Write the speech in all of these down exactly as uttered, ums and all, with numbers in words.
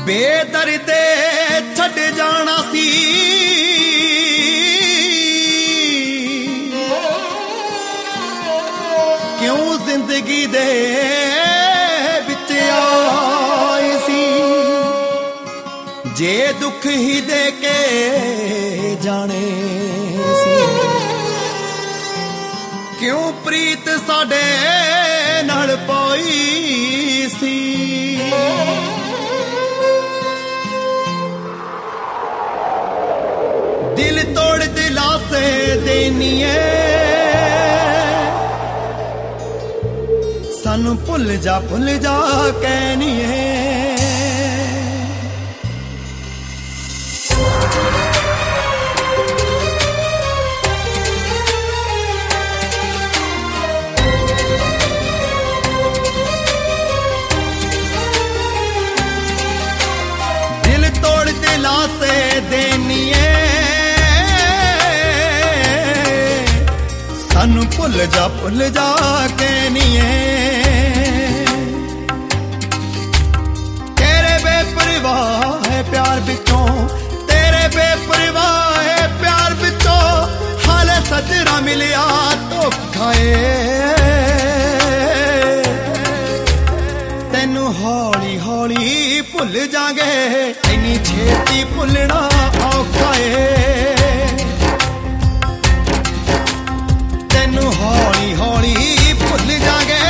ਬੇਦਰਦੇ ਛੱਡ ਜਾਣਾ ਸੀ ਕਿਉਂ ਜ਼ਿੰਦਗੀ ਦੇ ਵਿੱਚ ਆਈ ਸੀ ਜੇ ਦੁੱਖ ਹੀ ਦੇ ਕੇ ਜਾਣੇ ਸੀ ਕਿਉਂ ਪ੍ਰੀਤ ਸਾਡੇ ਨਾਲ ਪਾਈ ਸੀ दिल तोड़ दिलासे देनिए सानू भुल जा भुल जा कहनिए दिल तोड़ दिलासे देनिए सानू भुल जा भुल जा कहनिए तेरे बेपरवाह है प्यार बिचों तेरे बेपरवाह है प्यार बिचों हाले सजरा मिलिया धोखाए तेनू हौली हौली भुल जागे इन्नी छेती भुलना औखा है हौली हौली भुल जागे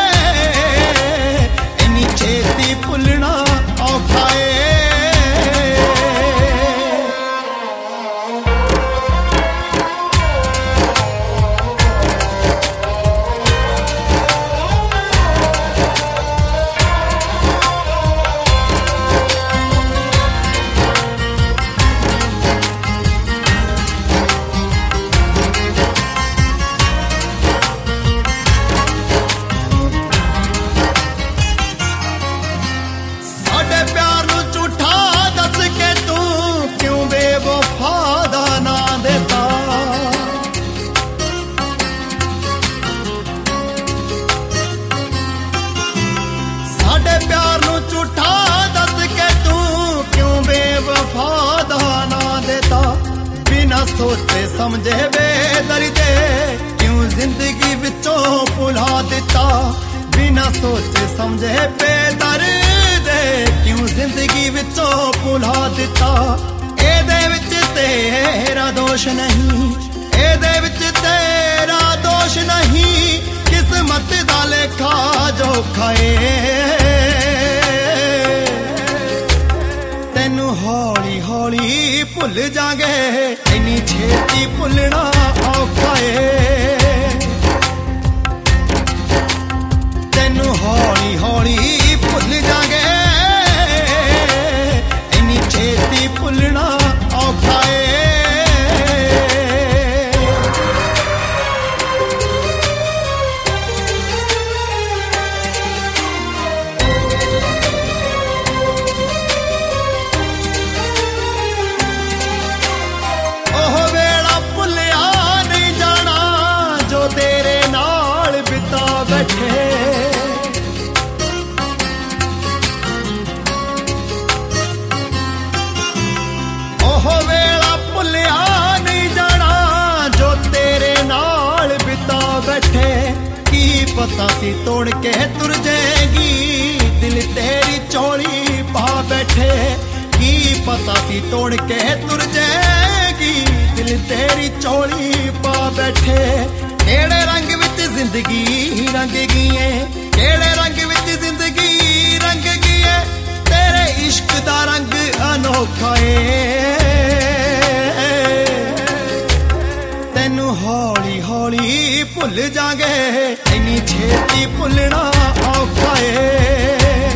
इन्नी छेती भुलना औखा है सोचे समझे बेदर्दे क्यों जिंदगी विचों भुला दिता बिना सोचे समझे बेदर्दे क्यों जिंदगी विचों भुला दिता एदे विच तेरा दोष नहीं एदे विच तेरा दोष नहीं किस्मत दा लेखा जोखा तेनू हौली हौली भुल जागे इन्नी छेती भुलना औखा है तेनू हौली हौली भुल जागे इन्नी छेती भुलना औखा है पता सी तोड़ के तुर जाएगी दिल तेरी चोली पा बैठे की पता सी तोड़ के तुर जाएगी दिल तेरी चोली पा बैठे केड़े रंग विच जिंदगी रंग गई केड़े रंग विच जिंदगी रंग गई तेरे इश्क दा रंग अनोखा तेनू हौली हौली भुल जागे इन्नी छेती भुलना औखा है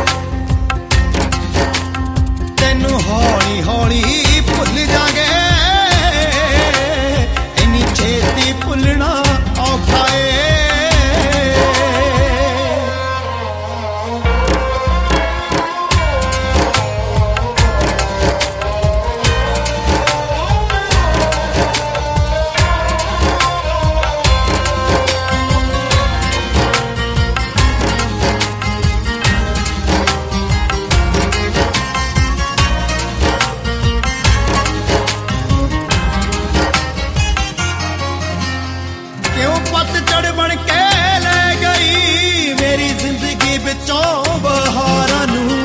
तेनू हौली हौली भुल जागे इन्नी छेती भुलना औखा है ਵਿੱਚੋਂ ਬਹਾਰਾਂ ਨੂੰ।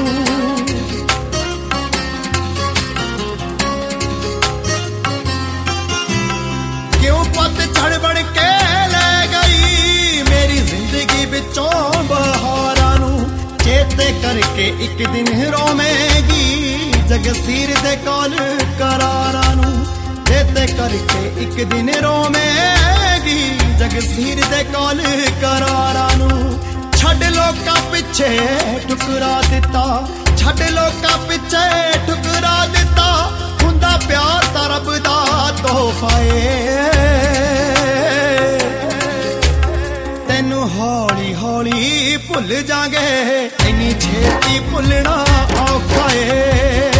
ਕਿਉਂ ਪਤਝੜ ਬਣ ਕੇ ਲੈ ਗਈ ਮੇਰੀ ਜ਼ਿੰਦਗੀ ਵਿੱਚੋਂ ਬਹਾਰਾਂ ਨੂੰ। ਚੇਤੇ ਕਰਕੇ ਇੱਕ ਦਿਨ ਰੋਵੇਂਗੀ ਜਗਸੀਰ ਦੇ ਕੋਲ ਕਰਾਰਾਂ ਨੂੰ। ਚੇਤੇ ਕਰਕੇ ਇੱਕ ਦਿਨ ਰੋਵੇਂਗੀ ਜਗਸੀਰ ਦੇ ਕੋਲ ਕਰਾਰਾਂ ਨੂੰ। ਛੱਡ ਲੋਕਾਂ ਪਿੱਛੇ ਠੁਕਰਾ ਦਿੱਤਾ, ਛੱਡ ਲੋਕਾਂ ਪਿੱਛੇ ਠੁਕਰਾ ਦਿੱਤਾ। ਹੁੰਦਾ ਪਿਆਰ ਤਾਂ ਰੱਬ ਦਾ ਤੋਹਫਾ ਏ, ਤੈਨੂੰ ਹੌਲੀ ਹੌਲੀ ਭੁੱਲ ਜਾਗੇ, ਇੰਨੀ ਛੇਤੀ ਭੁੱਲਣਾ ਔਖਾ ਏ।